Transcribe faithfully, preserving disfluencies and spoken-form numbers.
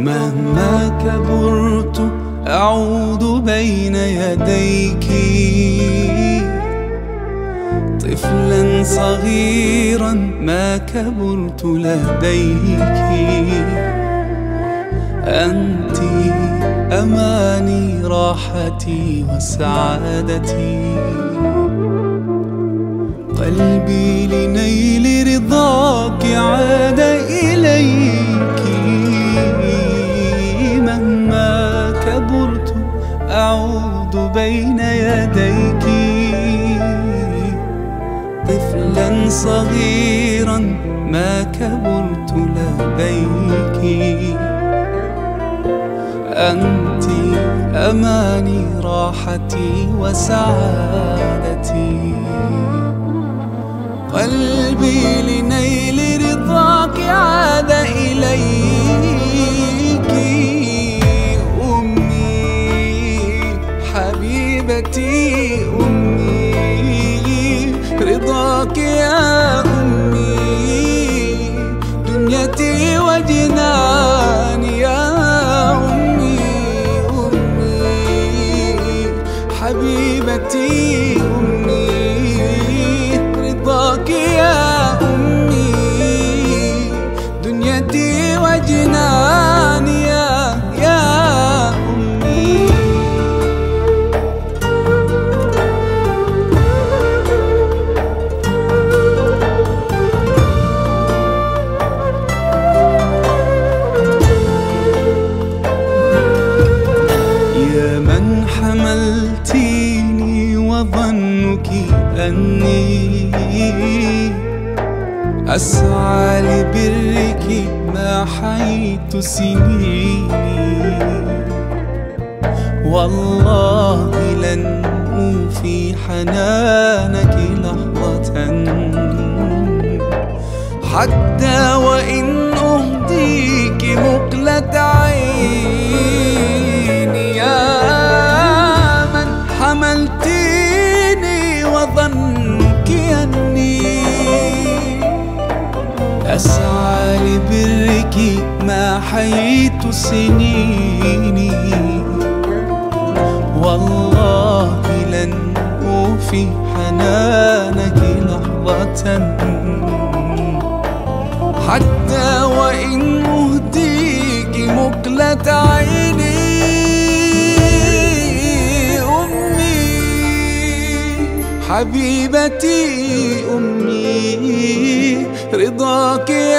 مهما كبرت أعود بين يديك طفلا صغيرا ما كبرت لديك. أنت أماني راحتي وسعادتي، قلبي لنيل رضاك عاد إليك. مهما كبرت أعود بين يديك طفلا صغيرا ما كبرت لديك. أنت أماني راحتي وسعادتي، قلبي لنيل رضاك عاد إليك. أمي حبيبتي أمي رضاك يا أمي، دنيتي وجناني يا أمي. أمي حبيبتي أمي رضاك يا أمي، دنيتي وجناني يا يا أمي. يا من حملتيني وظنك أني أسعى لبرك ما حييت سنيني، والله لن أوفي حنانك لحظة حتى وإن أهديك مقلة عيني. يا من حملتيني وظنك أني أسعى لبرك ما حييت سنيني، والله لن أوفي حنانك لحظة حتى وإن أهديك مقلة عيني. أمي حبيبتي أمي رضاك